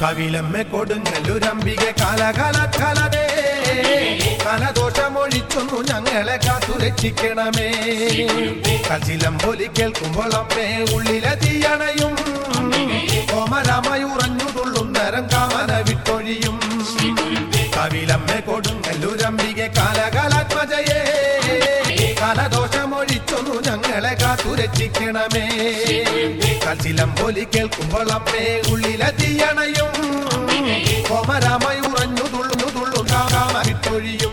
കവിലമ്മെ കൊടുങ്ങല്ലൂരംബികെ കാലകാലേ കലദോഷമൊഴിച്ചൊന്നു ഞങ്ങളെ കാത്തുരക്ഷിക്കണമേ. കച്ചിലമ്പൊലി കേൾക്കുമ്പോൾ അമ്മേ ഉള്ളിലെ തീയണയും കോമരമയുറഞ്ഞു തുള്ളുന്നരം കാമന വിട്ടൊഴിയും. കവിലമ്മെ കൊടുങ്ങല്ലൂരംബികെ കാലകാലാത്മജയേ കലദോഷമൊഴിച്ചൊന്നു ഞങ്ങളെ കാത്തുരക്ഷിക്കണമേ. കച്ചിലമ്പൊലി കേൾക്കുമ്പോൾ അമ്മേ ഉള്ളിലെ തീയണയും കോമരമയുറഞ്ഞു തുള്ളുന്നു കാമന വിട്ടൊഴിയും.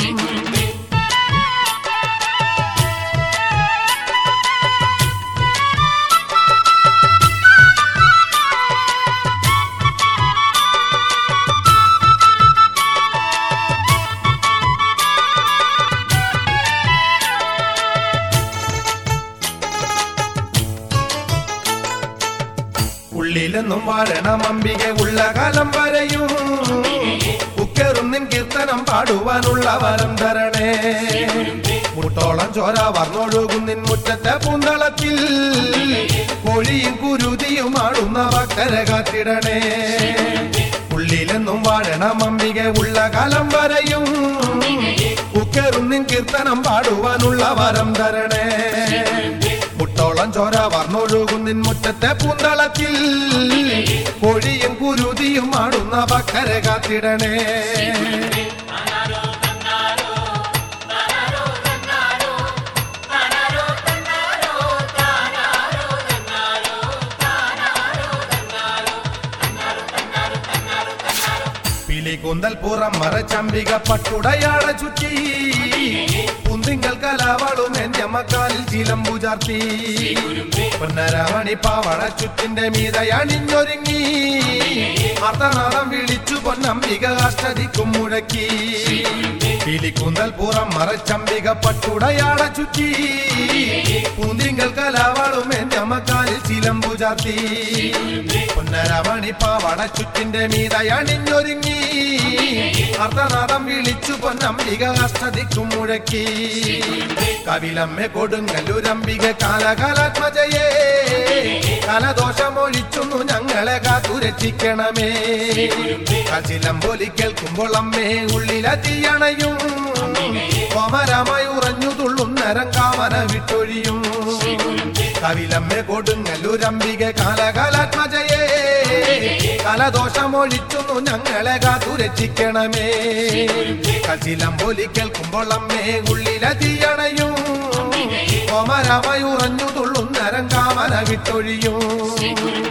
ഉള്ളിലെന്നും വാഴണം അംബിക ഉള്ള കാലം വരെയും ഉക്കേറുന്നിൻ കീർത്തനം പാടുവാനുള്ള വരം തരണേ. മുട്ടോളം ചോര വർന്നൊഴുകുന്നിൻ മുറ്റത്തെ പൂന്തളത്തിൽ കോഴിയും കുരുതിയും ആടുന്ന ഭക്തരെ കാത്തിടണേ. ഉള്ളിലെന്നും വാഴണം അംബിക ഉള്ള കാലം വരെയും ഉക്കേറുന്നിൻ കീർത്തനം പാടുവാനുള്ള വരം തരണേ. മുട്ടോളം ചോര വർന്നൊഴുകുന്നിൻ മുറ്റത്തെ പൂന്തളത്തിൽ കോഴിയും കുരുതിയും ആടുന്ന ഭക്തരെ കാത്തിടണേ. പിലികുന്തൽ പുറം മറച്ചമ്പിക പട്ടുടയാട ചുറ്റി പുന്തിങ്കൽ കലാവളും എന്റെ മക്കാലിൽ ചിലമ്പു ചാർത്തി. പൊന്നരമണി പാവട ചുറ്റിന്റെ മീതയണിഞ്ഞൊരുങ്ങി അർദ്ധനാദം വിളിച്ചു പൊന്നംബിക അഷ്ടദിക്കും മുഴക്കി. പിലികുന്തൽ പുറം മറച്ചമ്പിക പട്ടുടയാട ചുറ്റി പുന്തിങ്കൽ കലാവളും എന്റെ മക്കാലിൽ ചിലമ്പു ചാർത്തി. പൊന്നരമണി പാവട ചുറ്റിന്റെ മീതയണിഞ്ഞൊരുങ്ങി അർദ്ധനാദം വിളിച്ചു പൊന്നംബിക അഷ്ടദിക്കും മുഴക്കി. കവിലമ്മെ കൊടുങ്ങല്ലൂരംബിക കാലകാലാത്മജയേ കലദോഷമൊഴിച്ചൊന്നു ഞങ്ങളെ കാത്തുരക്ഷിക്കണമേ. കച്ചിലമ്പൊലി കേൾക്കുമ്പോൾ അമ്മേ ഉള്ളിലെ തീയണയും കോമരമയുറഞ്ഞു തുള്ളുന്നരം കാമന വിട്ടൊഴിയും. കവിലമ്മെ കൊടുങ്ങല്ലൂരംബിക കാലകാലാത്മജയേ കലദോഷമൊഴിച്ചൊന്നു ഞങ്ങളെ കാത്തുരക്ഷിക്കണമേ. കച്ചിലമ്പൊലി കേൾക്കുമ്പോൾ അമ്മേ ഉള്ളിലെ തീയണയും കോമരമയുറഞ്ഞു തുള്ളുന്നരം കാമന വിട്ടൊഴിയും.